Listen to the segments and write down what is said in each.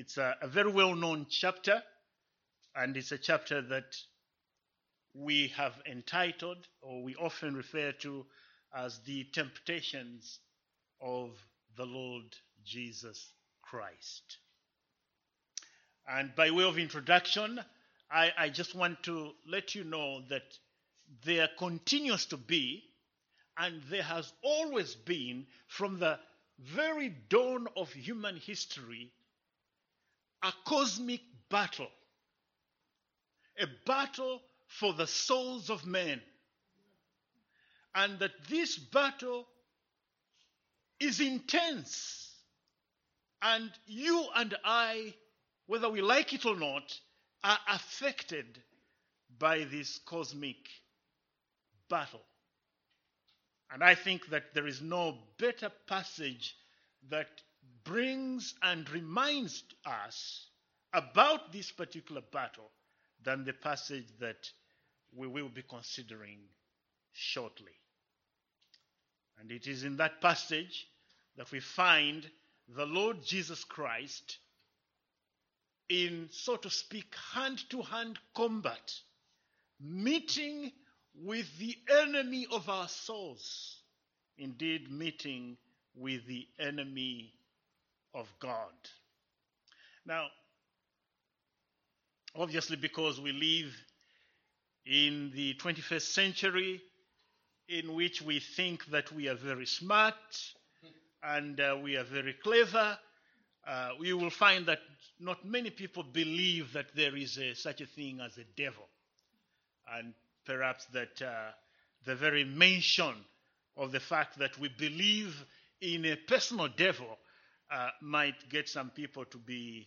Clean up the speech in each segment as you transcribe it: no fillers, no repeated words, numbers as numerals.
It's a very well-known chapter, and it's a chapter that we have entitled, or we often refer to as the temptations of the Lord Jesus Christ. And by way of introduction, I just want to let you know that there continues to be, and there has always been, from the very dawn of human history, a cosmic battle. A battle for the souls of men. And that this battle is intense. And you and I, whether we like it or not, are affected by this cosmic battle. And I think that there is no better passage that brings and reminds us about this particular battle than the passage that we will be considering shortly. And it is in that passage that we find the Lord Jesus Christ in, so to speak, hand-to-hand combat, meeting with the enemy of our souls, indeed meeting with the enemy of God. Now, obviously, because we live in the 21st century, in which we think that we are very smart and we are very clever, we will find that not many people believe that there is such a thing as a devil. And perhaps that the very mention of the fact that we believe in a personal devil might get some people to be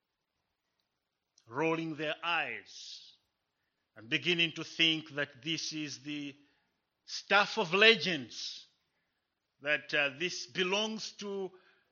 rolling their eyes and beginning to think that this is the stuff of legends, that this belongs to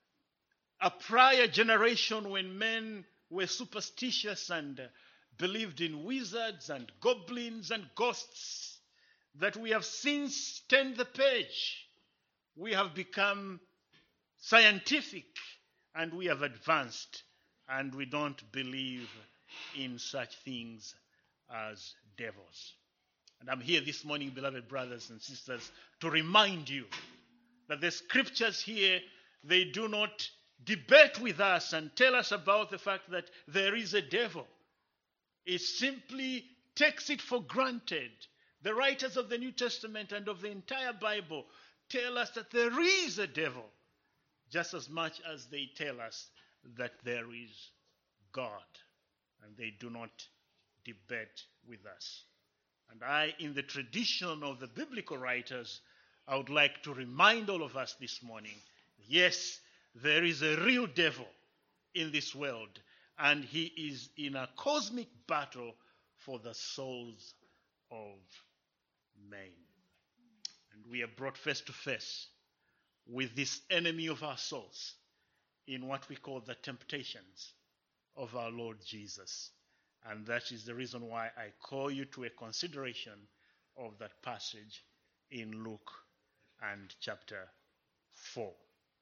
a prior generation when men were superstitious and believed in wizards and goblins and ghosts, that we have since turned the page. We have become scientific and we have advanced, and we don't believe in such things as devils. And I'm here this morning, beloved brothers and sisters, to remind you that the scriptures here, they do not debate with us and tell us about the fact that there is a devil. It simply takes it for granted. The writers of the New Testament and of the entire Bible tell us that there is a devil, just as much as they tell us that there is God. And they do not debate with us. And I, in the tradition of the biblical writers, I would like to remind all of us this morning, yes, there is a real devil in this world, and he is in a cosmic battle for the souls of men. And we are brought face to face with this enemy of our souls in what we call the temptations of our Lord Jesus. And that is the reason why I call you to a consideration of that passage in Luke and chapter 4.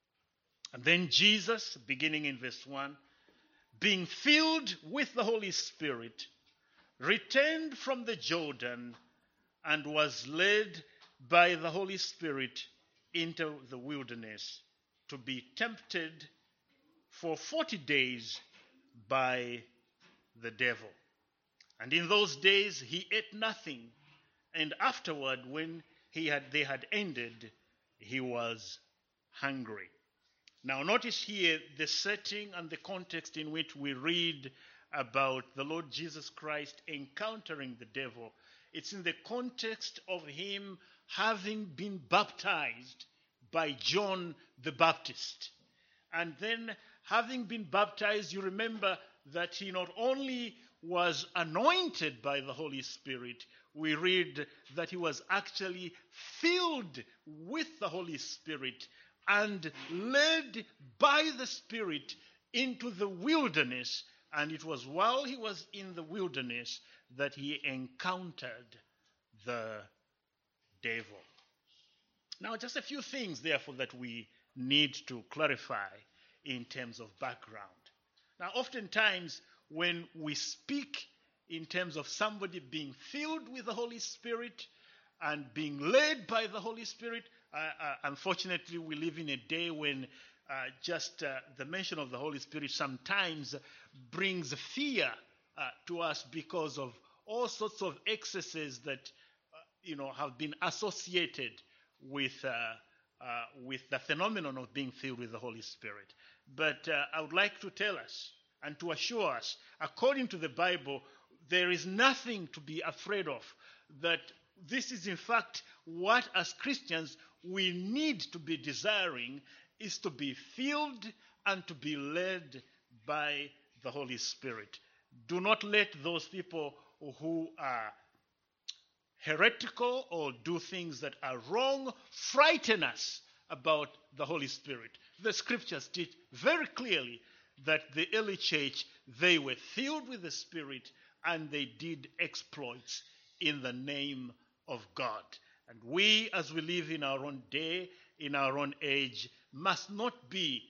And then Jesus, beginning in verse 1, being filled with the Holy Spirit, returned from the Jordan and was led by the Holy Spirit into the wilderness to be tempted for 40 days by the devil. And in those days he ate nothing, and afterward, when they had ended, he was hungry. Now notice here the setting and the context in which we read about the Lord Jesus Christ encountering the devil. It's in the context of him having been baptized by John the Baptist. And then, having been baptized, you remember that he not only was anointed by the Holy Spirit, we read that he was actually filled with the Holy Spirit and led by the Spirit into the wilderness. And it was while he was in the wilderness that he encountered the devil. Now, just a few things, therefore, that we need to clarify in terms of background. Now, oftentimes, when we speak in terms of somebody being filled with the Holy Spirit and being led by the Holy Spirit, unfortunately, we live in a day when just the mention of the Holy Spirit sometimes brings fear to us because of all sorts of excesses that have been associated with the phenomenon of being filled with the Holy Spirit. But I would like to tell us and to assure us, according to the Bible, there is nothing to be afraid of. That this is in fact what, as Christians, we need to be desiring, is to be filled and to be led by the Holy Spirit. Do not let those people who are heretical or do things that are wrong frighten us about the Holy Spirit. The scriptures teach very clearly that the early church, they were filled with the Spirit and they did exploits in the name of God. And we, as we live in our own day, in our own age, must not be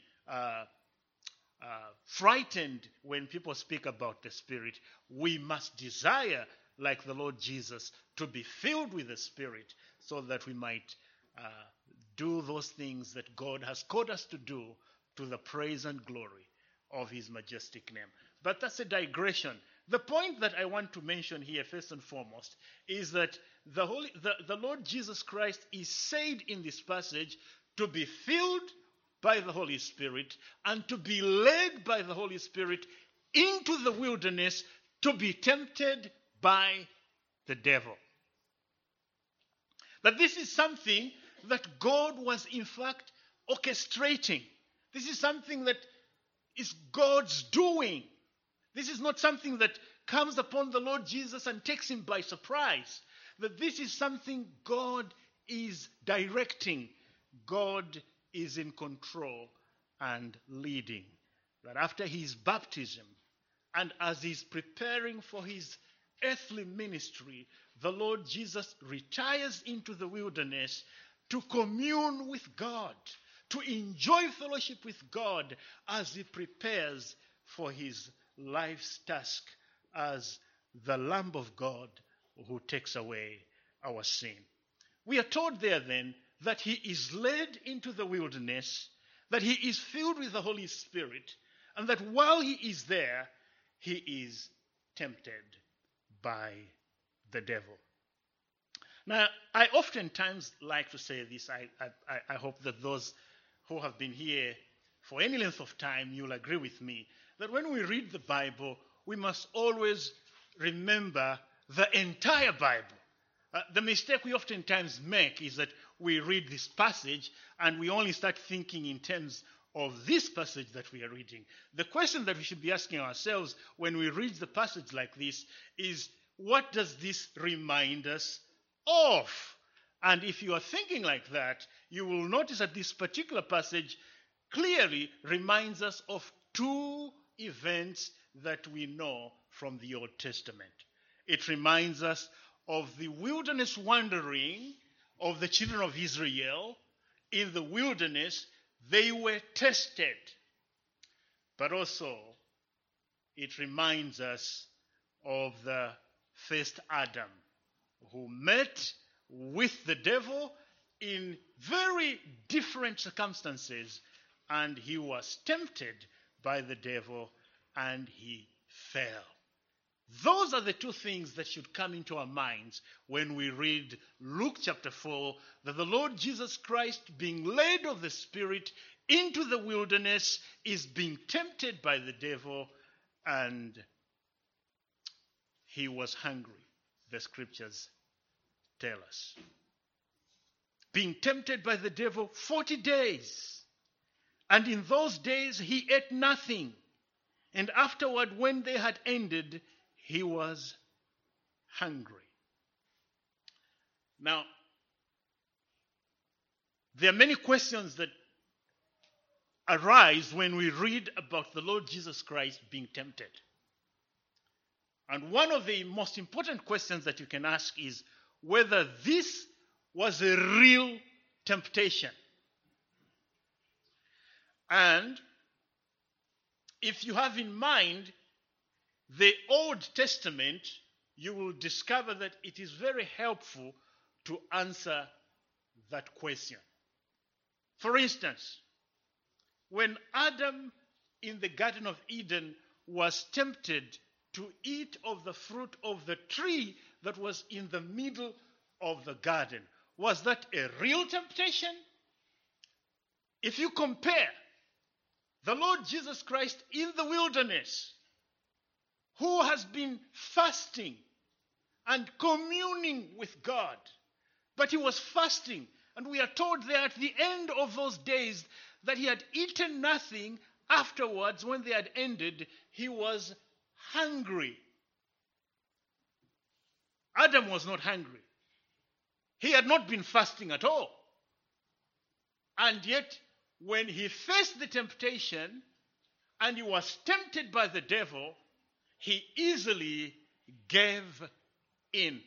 frightened when people speak about the Spirit. We must desire, like the Lord Jesus, to be filled with the Spirit so that we might do those things that God has called us to do to the praise and glory of His majestic name. But that's a digression. The point that I want to mention here, first and foremost, is that the Lord Jesus Christ is said in this passage to be filled by the Holy Spirit and to be led by the Holy Spirit into the wilderness to be tempted by the devil. That this is something that God was in fact orchestrating. This is something that is God's doing. This is not something that comes upon the Lord Jesus and takes him by surprise. That this is something God is directing. God is in control and leading. That after his baptism and as he's preparing for his earthly ministry, the Lord Jesus retires into the wilderness to commune with God, to enjoy fellowship with God as he prepares for his life's task as the Lamb of God who takes away our sin. We are told there then that he is led into the wilderness, that he is filled with the Holy Spirit, and that while he is there, he is tempted by the devil. Now, I oftentimes like to say this. I hope that those who have been here for any length of time, you'll agree with me, that when we read the Bible, we must always remember the entire Bible. The mistake we oftentimes make is that we read this passage and we only start thinking in terms of this passage that we are reading. The question that we should be asking ourselves when we read the passage like this is, what does this remind us of? And if you are thinking like that, you will notice that this particular passage clearly reminds us of two events that we know from the Old Testament. It reminds us of the wilderness wandering of the children of Israel. In the wilderness, they were tested. But also, it reminds us of the first Adam, who met with the devil in very different circumstances, and he was tempted by the devil and he fell. Those are the two things that should come into our minds when we read Luke chapter 4, that the Lord Jesus Christ, being led of the Spirit into the wilderness, is being tempted by the devil, and he was hungry, the scriptures tell us. Being tempted by the devil 40 days. And in those days he ate nothing. And afterward, when they had ended, he was hungry. Now, there are many questions that arise when we read about the Lord Jesus Christ being tempted. And one of the most important questions that you can ask is whether this was a real temptation. And if you have in mind the Old Testament, you will discover that it is very helpful to answer that question. For instance, when Adam in the Garden of Eden was tempted to eat of the fruit of the tree that was in the middle of the garden, was that a real temptation? If you compare the Lord Jesus Christ in the wilderness, who has been fasting and communing with God, but he was fasting, and we are told there at the end of those days that he had eaten nothing. Afterwards, when they had ended, he was hungry. Adam was not hungry. He had not been fasting at all. And yet, when he faced the temptation and he was tempted by the devil, he easily gave in.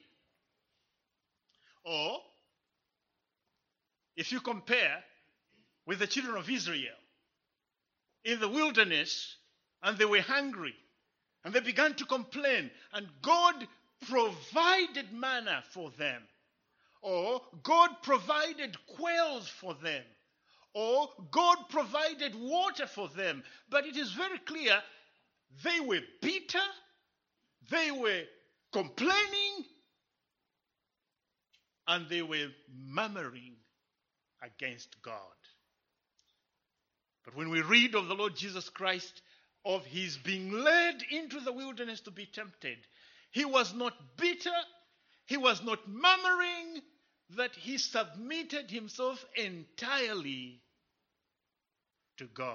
Or, if you compare with the children of Israel in the wilderness, and they were hungry, and they began to complain, and God provided manna for them, or God provided quails for them, or God provided water for them. But it is very clear they were bitter, they were complaining, and they were murmuring against God. But when we read of the Lord Jesus Christ, of his being led into the wilderness to be tempted, he was not bitter, he was not murmuring, that he submitted himself entirely to God.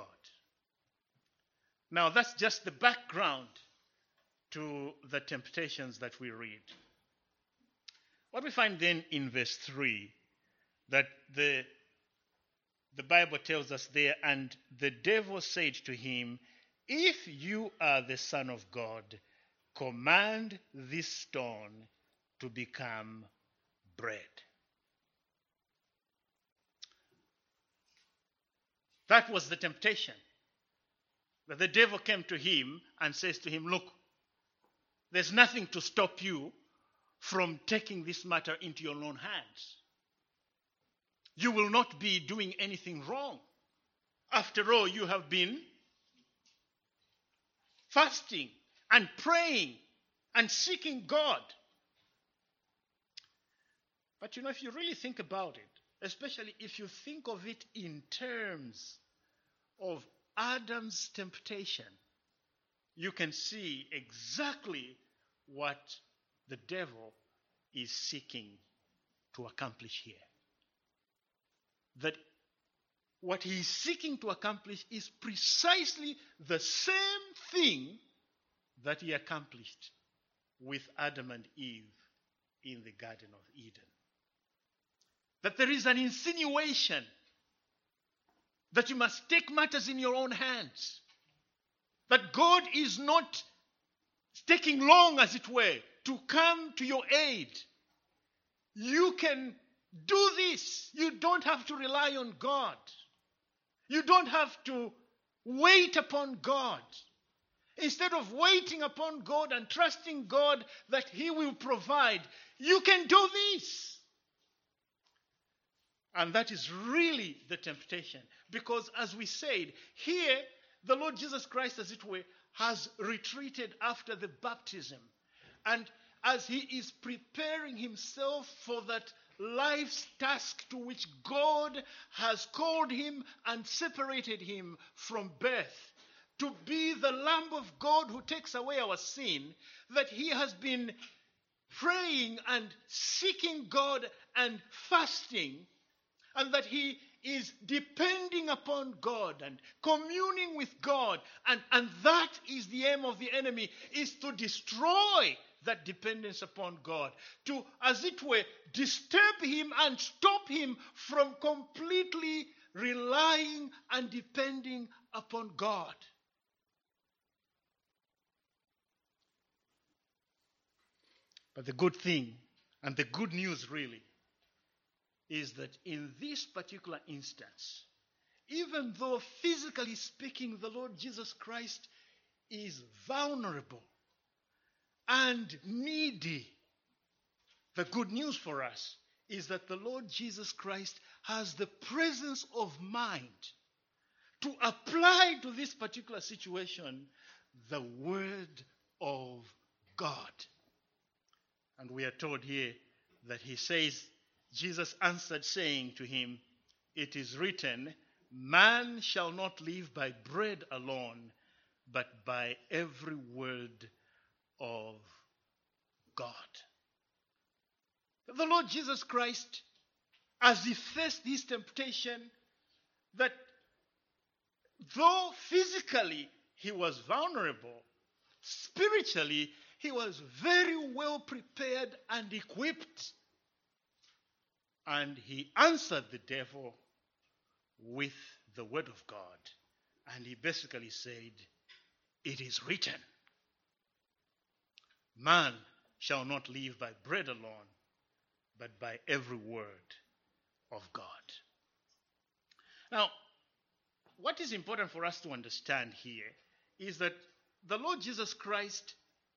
Now, that's just the background to the temptations that we read. What we find then in verse 3, that the Bible tells us there, and the devil said to him, "If you are the Son of God, command this stone to become bread." That was the temptation. That the devil came to him and says to him, "Look, there's nothing to stop you from taking this matter into your own hands. You will not be doing anything wrong. After all, you have been fasting and praying and seeking God." But if you really think about it, especially if you think of it in terms of Adam's temptation, you can see exactly what the devil is seeking to accomplish here. That what he is seeking to accomplish is precisely the same thing that he accomplished with Adam and Eve in the Garden of Eden. That there is an insinuation that you must take matters in your own hands. That God is not taking long, as it were, to come to your aid. You can do this. You don't have to rely on God. You don't have to wait upon God. Instead of waiting upon God and trusting God that he will provide, you can do this. And that is really the temptation. Because as we said, here the Lord Jesus Christ, as it were, has retreated after the baptism. And as he is preparing himself for that life's task to which God has called him and separated him from birth, to be the Lamb of God who takes away our sin, that he has been praying and seeking God and fasting, and that he is depending upon God and communing with God. And that is the aim of the enemy, is to destroy that dependence upon God. To, as it were, disturb him and stop him from completely relying and depending upon God. But the good thing, and the good news really, is that in this particular instance, even though physically speaking, the Lord Jesus Christ is vulnerable and needy, the good news for us is that the Lord Jesus Christ has the presence of mind to apply to this particular situation the Word of God. And we are told here that he says, Jesus answered, saying to him, "It is written, man shall not live by bread alone, but by every word of God." The Lord Jesus Christ, as he faced this temptation, that though physically he was vulnerable, spiritually he was very well prepared and equipped. And he answered the devil with the word of God. And he basically said, "It is written, man shall not live by bread alone, but by every word of God." Now, what is important for us to understand here is that the Lord Jesus Christ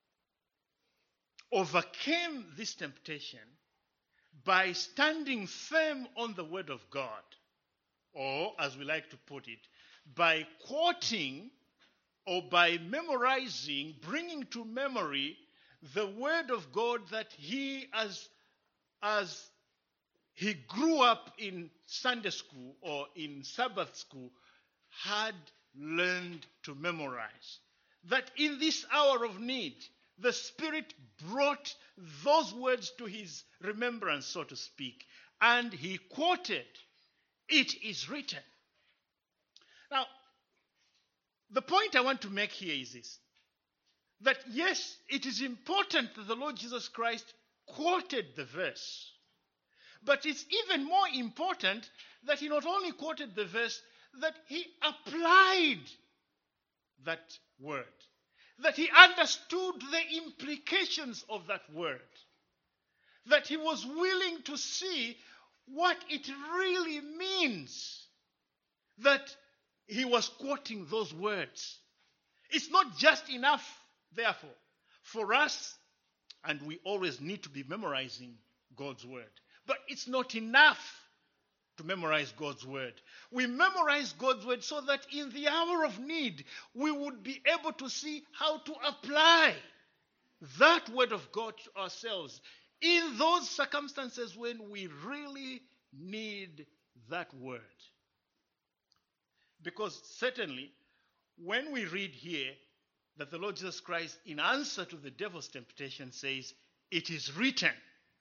overcame this temptation by standing firm on the word of God, or as we like to put it, by quoting or by memorizing, bringing to memory the word of God that he, as he grew up in Sunday school or in Sabbath school, had learned to memorize. That in this hour of need, the Spirit brought those words to his remembrance, so to speak, and he quoted, "It is written." Now, the point I want to make here is this, that yes, it is important that the Lord Jesus Christ quoted the verse, but it's even more important that he not only quoted the verse, that he applied that word, that he understood the implications of that word, that he was willing to see what it really means that he was quoting those words. It's not just enough, therefore, for us, and we always need to be memorizing God's word, but it's not enough to memorize God's word. We memorize God's word so that in the hour of need, we would be able to see how to apply that word of God to ourselves in those circumstances when we really need that word. Because certainly, when we read here that the Lord Jesus Christ, in answer to the devil's temptation, says, "It is written,"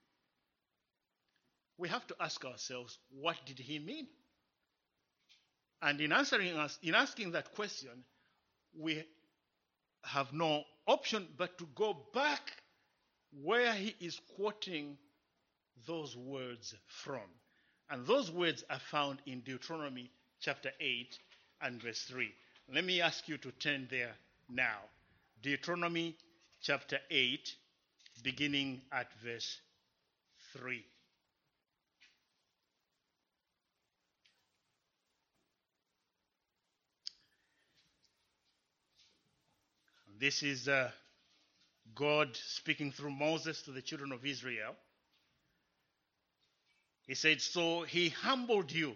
we have to ask ourselves, what did he mean? And in asking that question, we have no option but to go back where he is quoting those words from. And those words are found in Deuteronomy chapter 8 and verse 3. Let me ask you to turn there now. Deuteronomy chapter 8, beginning at verse 3. This is God speaking through Moses to the children of Israel. He said, "So he humbled you,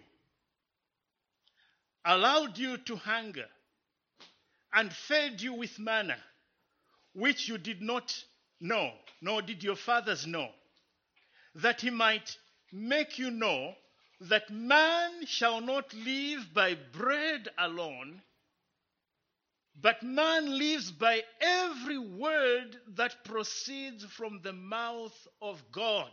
allowed you to hunger, and fed you with manna, which you did not know, nor did your fathers know, that he might make you know that man shall not live by bread alone, but man lives by every word that proceeds from the mouth of God."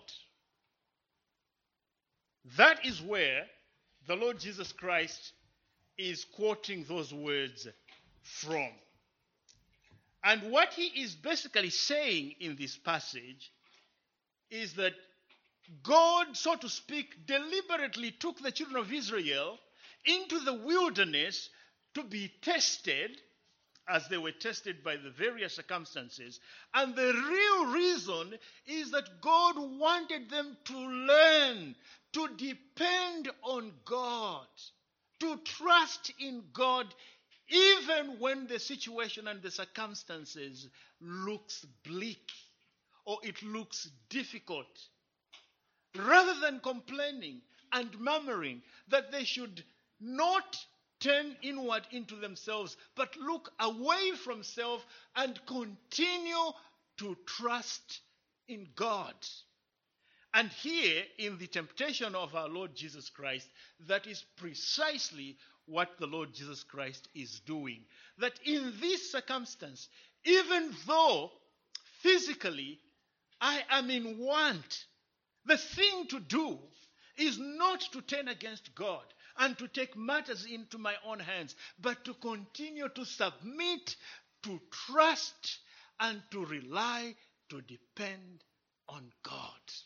That is where the Lord Jesus Christ is quoting those words from. And what he is basically saying in this passage is that God, so to speak, deliberately took the children of Israel into the wilderness to be tested, as they were tested by the various circumstances. And the real reason is that God wanted them to learn to depend on God, to trust in God even when the situation and the circumstances looks bleak or it looks difficult. Rather than complaining and murmuring that they should not turn inward into themselves, but look away from self and continue to trust in God. And here, in the temptation of our Lord Jesus Christ, that is precisely what the Lord Jesus Christ is doing. That in this circumstance, even though physically I am in want, the thing to do is not to turn against God and to take matters into my own hands, but to continue to submit, to trust, and to rely, to depend on God.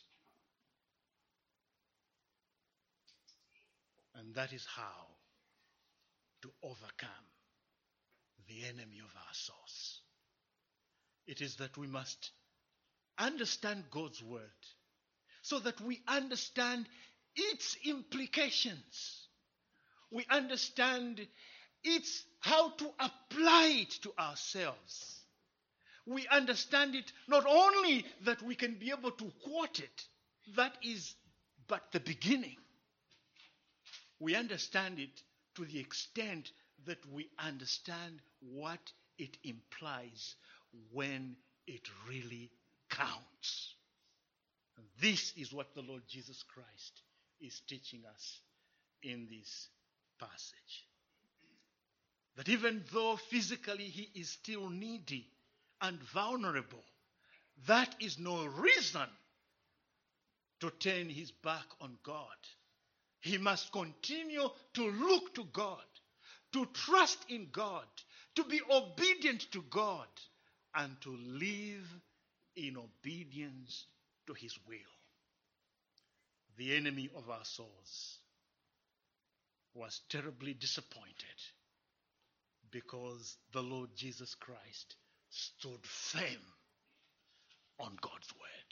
And that is how to overcome the enemy of our souls. It is that we must understand God's word so that we understand its implications. We understand how to apply it to ourselves. We understand it not only that we can be able to quote it, that is but the beginning. We understand it to the extent that we understand what it implies when it really counts. And this is what the Lord Jesus Christ is teaching us in this passage. That even though physically he is still needy and vulnerable, that is no reason to turn his back on God. He must continue to look to God, to trust in God, to be obedient to God, and to live in obedience to his will. The enemy of our souls was terribly disappointed because the Lord Jesus Christ stood firm on God's word.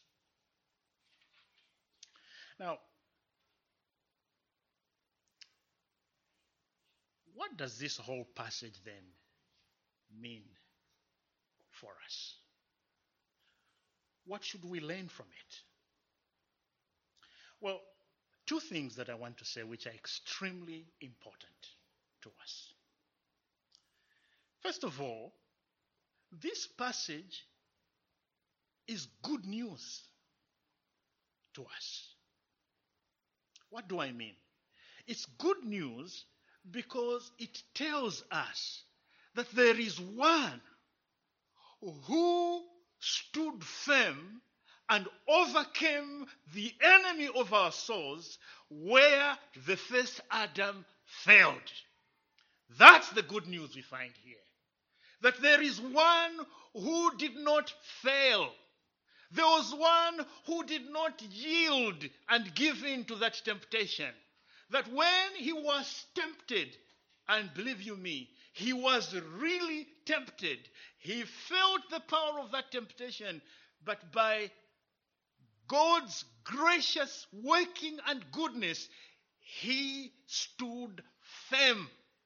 Now, what does this whole passage then mean for us? What should we learn from it? Well, two things that I want to say which are extremely important to us. First of all, this passage is good news to us. What do I mean? It's good news because it tells us that there is one who stood firm and overcame the enemy of our souls where the first Adam failed. That's the good news we find here. That there is one who did not fail. There was one who did not yield and give in to that temptation. That when he was tempted, and believe you me, he was really tempted. He felt the power of that temptation, but by God's gracious working and goodness, he stood firm.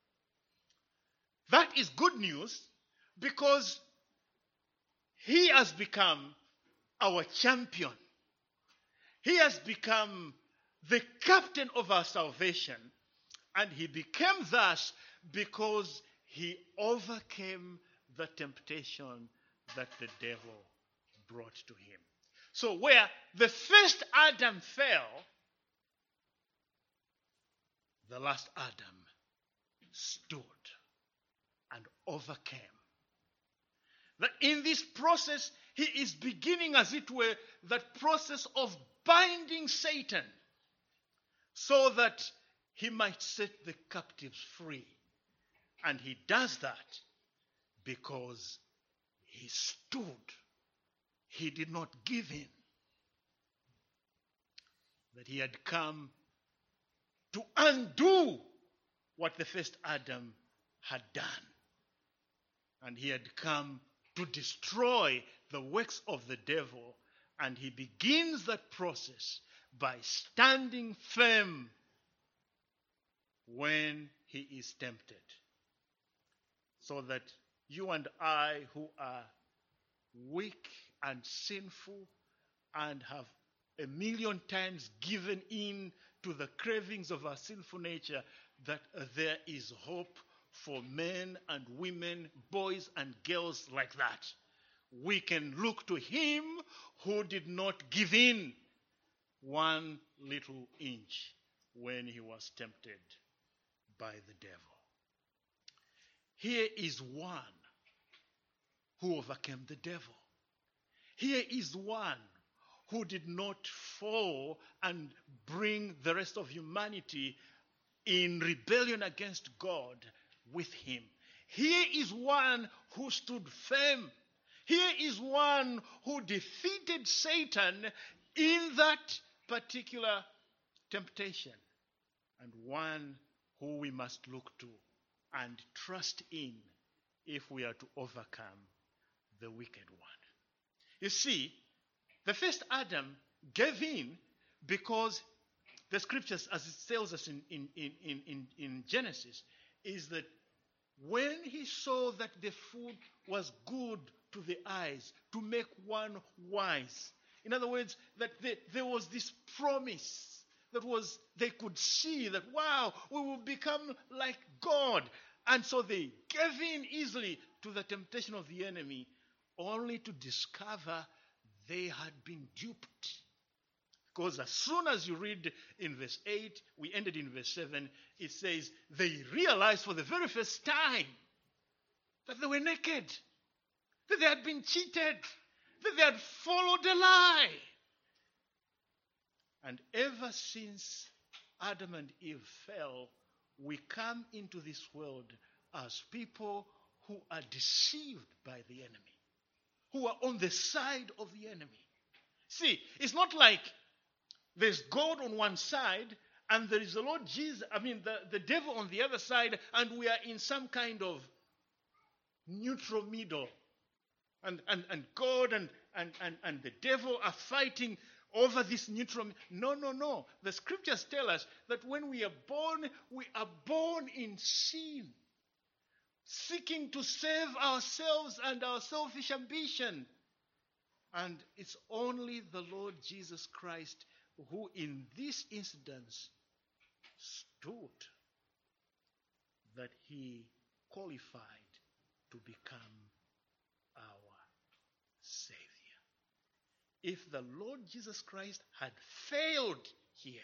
That is good news because he has become our champion. He has become the captain of our salvation, and he became thus because he overcame the temptation that the devil brought to him. So where the first Adam fell, the last Adam stood and overcame. That in this process, he is beginning, as it were, that process of binding Satan so that he might set the captives free. And he does that because he stood. He did not give in. That he had come to undo what the first Adam had done. And he had come to destroy the works of the devil. And he begins that process by standing firm when he is tempted. So that you and I, who are weak and sinful and have a million times given in to the cravings of our sinful nature, that there is hope for men and women, boys and girls like that. We can look to him who did not give in one little inch when he was tempted by the devil. Here is one who overcame the devil. Here is one who did not fall and bring the rest of humanity in rebellion against God with him. Here is one who stood firm. Here is one who defeated Satan in that particular temptation, and one who we must look to and trust in if we are to overcome the wicked one. You see, the first Adam gave in because the scriptures, as it tells us in Genesis, is that when he saw that the food was good to the eyes, to make one wise. In other words, that there was this promise that was, they could see that, wow, we will become like God. And so they gave in easily to the temptation of the enemy, only to discover they had been duped. Because as soon as you read in verse 8, we ended in verse 7, it says they realized for the very first time that they were naked, that they had been cheated, that they had followed a lie. And ever since Adam and Eve fell, we come into this world as people who are deceived by the enemy, who are on the side of the enemy. See, it's not like there's God on one side and there is the Lord Jesus, the devil on the other side, and we are in some kind of neutral middle. And God and the devil are fighting over this neutral. No. The scriptures tell us that when we are born in sin, seeking to save ourselves and our selfish ambition. And it's only the Lord Jesus Christ who in this instance stood, that he qualified to become our Savior. If the Lord Jesus Christ had failed here,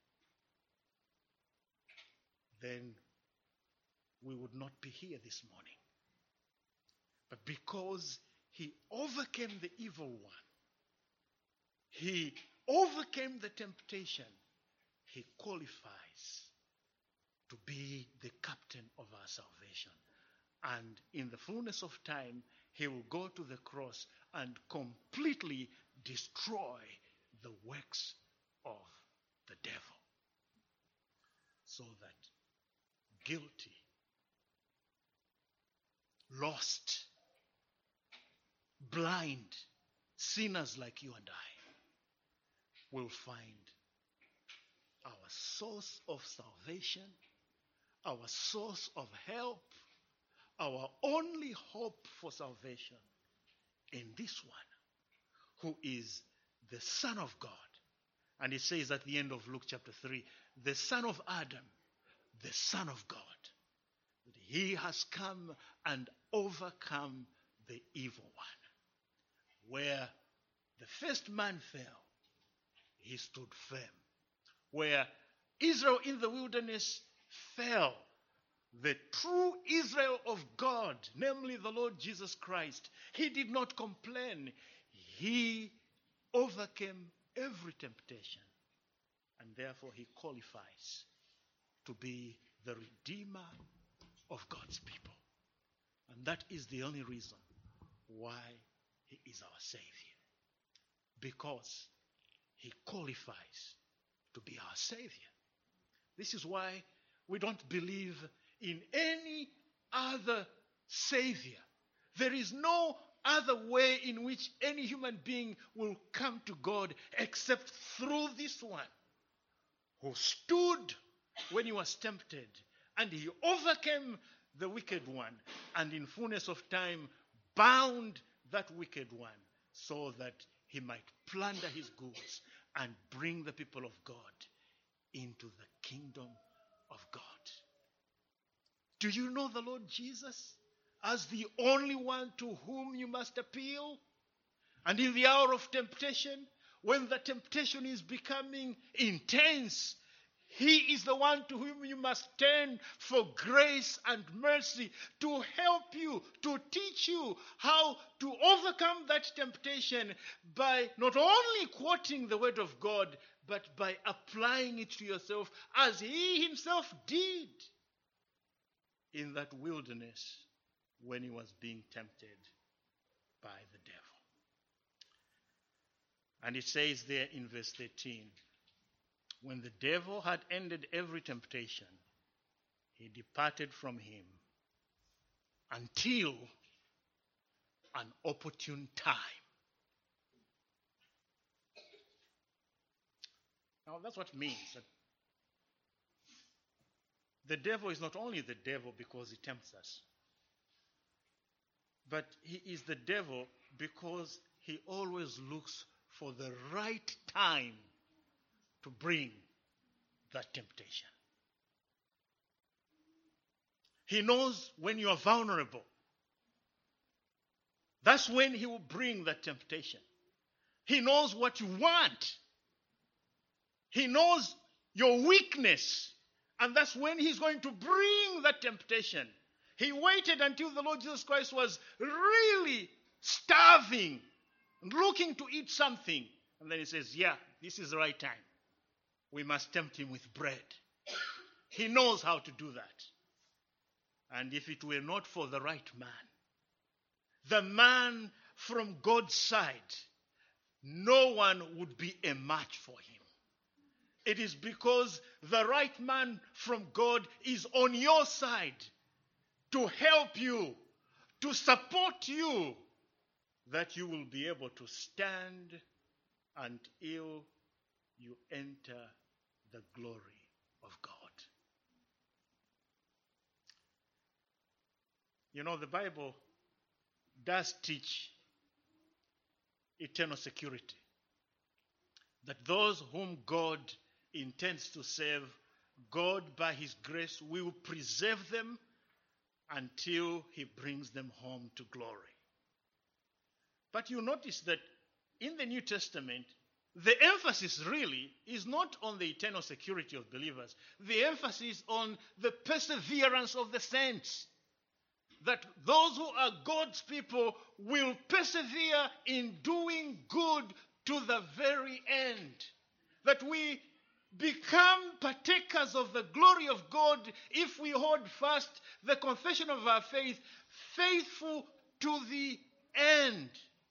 then we would not be here this morning. But because he overcame the evil one, he overcame the temptation, he qualifies to be the captain of our salvation. And in the fullness of time, he will go to the cross and completely destroy the works of the devil, so that guilty, lost, blind sinners like you and I will find our source of salvation, our source of help, our only hope for salvation in this one, who is the Son of God. And it says at the end of Luke chapter 3, the Son of Adam, the Son of God. That he has come and overcome the evil one. Where the first man fell, he stood firm. Where Israel in the wilderness fell, the true Israel of God, namely the Lord Jesus Christ, he did not complain. He overcame every temptation, and therefore he qualifies to be the Redeemer of God's people. And that is the only reason why he is our Savior. Because he qualifies to be our Savior. This is why we don't believe in any other Savior. There is no other way in which any human being will come to God except through this one, who stood when he was tempted, and he overcame the wicked one, and in fullness of time bound that wicked one, so that he might plunder his goods and bring the people of God into the kingdom of God. Do you know the Lord Jesus as the only one to whom you must appeal? And in the hour of temptation, when the temptation is becoming intense, he is the one to whom you must turn for grace and mercy to help you, to teach you how to overcome that temptation by not only quoting the word of God, but by applying it to yourself as he himself did in that wilderness when he was being tempted by the devil. And it says there in verse 13, when the devil had ended every temptation, he departed from him until an opportune time. Now that's what it means. That the devil is not only the devil because he tempts us, but he is the devil because he always looks for the right time to bring that temptation. He knows when you are vulnerable. That's when he will bring that temptation. He knows what you want. He knows your weakness. And that's when he's going to bring that temptation. He waited until the Lord Jesus Christ was really starving and looking to eat something. And then he says, yeah, this is the right time. We must tempt him with bread. He knows how to do that. And if it were not for the right man, the man from God's side, no one would be a match for him. It is because the right man from God is on your side to help you, to support you, that you will be able to stand until you enter the glory of God. You know, the Bible does teach eternal security. That those whom God intends to save, God by his grace will preserve them until he brings them home to glory. But you notice that in the New Testament, the emphasis really is not on the eternal security of believers. The emphasis on the perseverance of the saints. That those who are God's people will persevere in doing good to the very end. That we become partakers of the glory of God if we hold fast the confession of our faith, faithful to the end.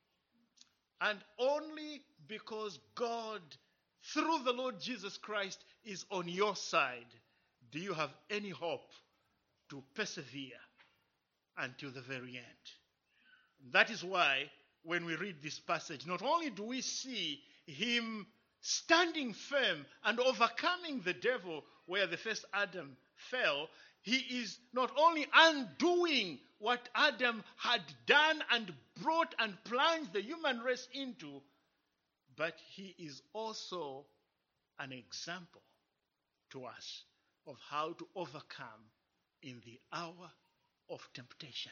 And only because God, through the Lord Jesus Christ, is on your side, do you have any hope to persevere until the very end. That is why when we read this passage, not only do we see him standing firm and overcoming the devil where the first Adam fell, he is not only undoing what Adam had done and brought and plunged the human race into, but he is also an example to us of how to overcome in the hour of temptation.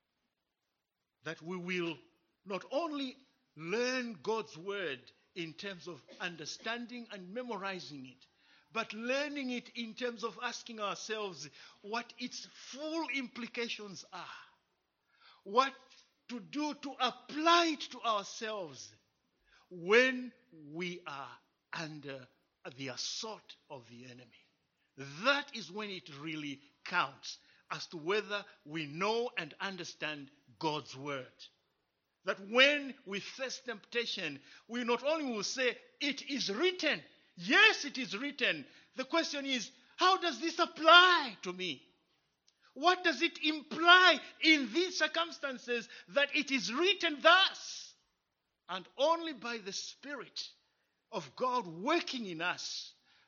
That we will not only learn God's word in terms of understanding and memorizing it, but learning it in terms of asking ourselves what its full implications are. What to do to apply it to ourselves when we are under the assault of the enemy. That is when it really counts as to whether we know and understand God's word. That when we face temptation, we not only will say, it is written. Yes, it is written. The question is, how does this apply to me? What does it imply in these circumstances that it is written thus? And only by the Spirit of God working in us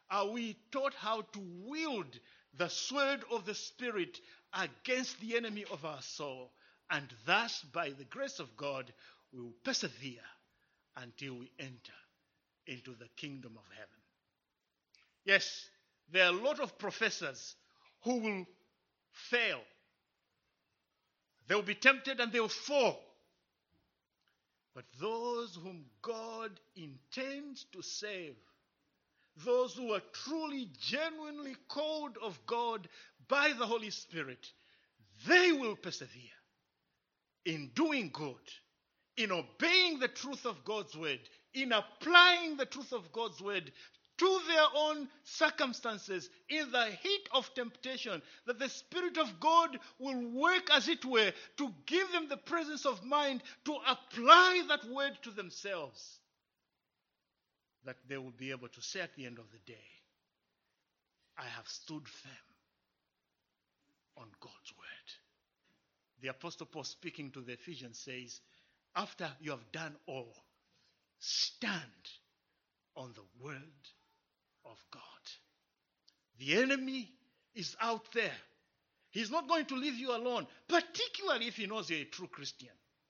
are we taught how to wield the sword of the Spirit against the enemy of our soul. And thus, by the grace of God, we will persevere until we enter into the kingdom of heaven. Yes, there are a lot of professors who will fail. They will be tempted and they will fall. But those whom God intends to save, those who are truly, genuinely called of God by the Holy Spirit, they will persevere in doing good, in obeying the truth of God's word, in applying the truth of God's word to their own circumstances in the heat of temptation, that the Spirit of God will work, as it were, to give them the presence of mind to apply that word to themselves, that they will be able to say at the end of the day, I have stood firm on God's word. The Apostle Paul, speaking to the Ephesians, says, after you have done all, stand on the word of God. The enemy is out there. He's not going to leave you alone, particularly if he knows you're a true Christian.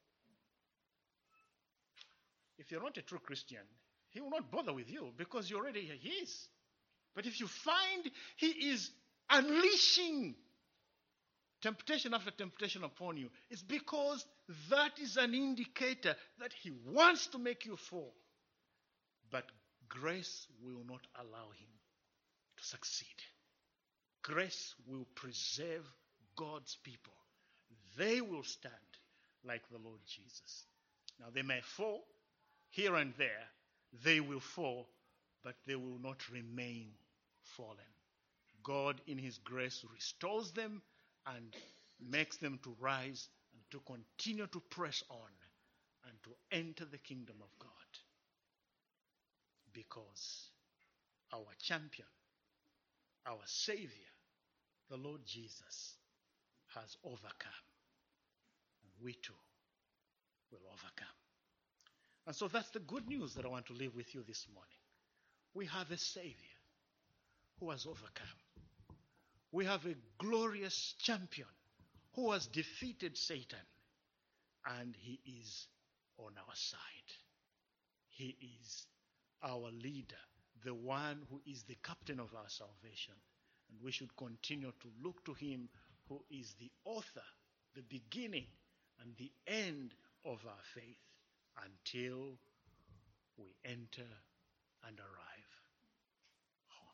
If you're not a true Christian, he will not bother with you because you're already his. But if you find he is unleashing temptation after temptation upon you, it's because that is an indicator that he wants to make you fall. But grace will not allow him to succeed. Grace will preserve God's people. They will stand like the Lord Jesus. Now they may fall here and there. They will fall, but they will not remain fallen. God in his grace restores them and makes them to rise and to continue to press on and to enter the kingdom of God. Because our champion, our Savior, the Lord Jesus, has overcome. And we too will overcome. And so that's the good news that I want to leave with you this morning. We have a Savior who has overcome. We have a glorious champion who has defeated Satan. And he is on our side. He is our leader, the one who is the captain of our salvation. And we should continue to look to him who is the author, the beginning, and the end of our faith until we enter and arrive home.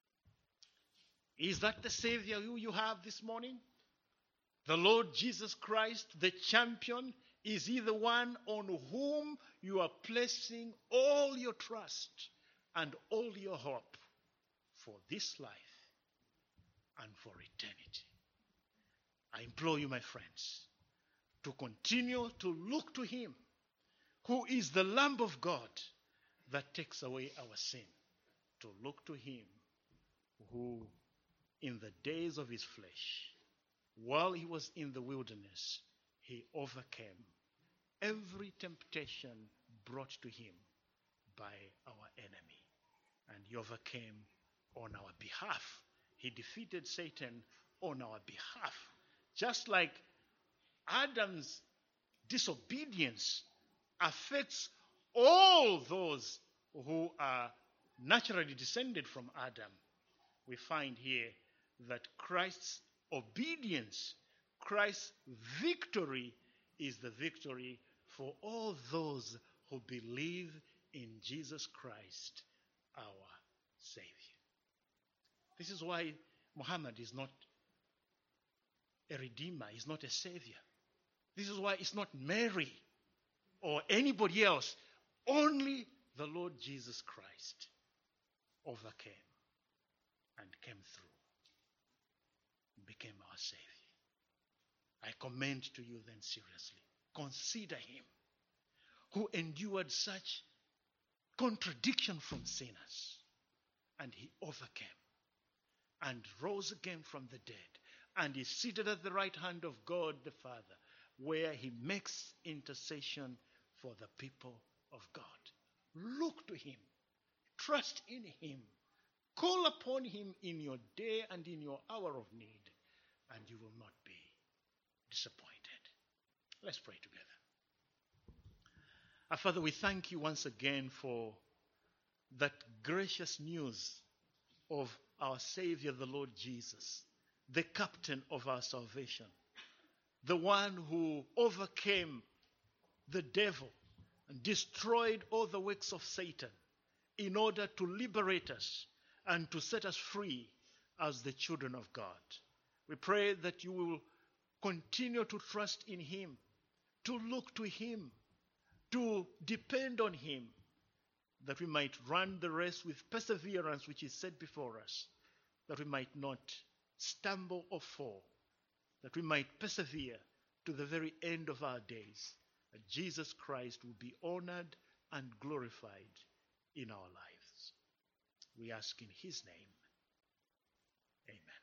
Is that the Savior who you have this morning? The Lord Jesus Christ, the champion? Is he the one on whom you are placing all your trust and all your hope for this life and for eternity? I implore you, my friends, to continue to look to him who is the Lamb of God that takes away our sin. To look to him who, in the days of his flesh, while he was in the wilderness, he overcame every temptation brought to him by our enemy. And he overcame on our behalf. He defeated Satan on our behalf. Just like Adam's disobedience affects all those who are naturally descended from Adam, we find here that Christ's obedience, Christ's victory, is the victory for all those who believe in Jesus Christ, our Savior. This is why Muhammad is not a redeemer, is not a savior. This is why it's not Mary or anybody else. Only the Lord Jesus Christ overcame and came through, became our Savior. I commend to you then seriously, consider him who endured such contradiction from sinners, and he overcame and rose again from the dead, and is seated at the right hand of God the Father, where he makes intercession for the people of God. Look to him. Trust in him. Call upon him in your day and in your hour of need, and you will not be disappointed. Let's pray together. Our Father, we thank you once again for that gracious news of our Savior, the Lord Jesus, the captain of our salvation, the one who overcame the devil and destroyed all the works of Satan in order to liberate us and to set us free as the children of God. We pray that you will continue to trust in him, to look to him, to depend on him, that we might run the race with perseverance which is set before us, that we might not stumble or fall, that we might persevere to the very end of our days, that Jesus Christ will be honored and glorified in our lives. We ask in his name. Amen.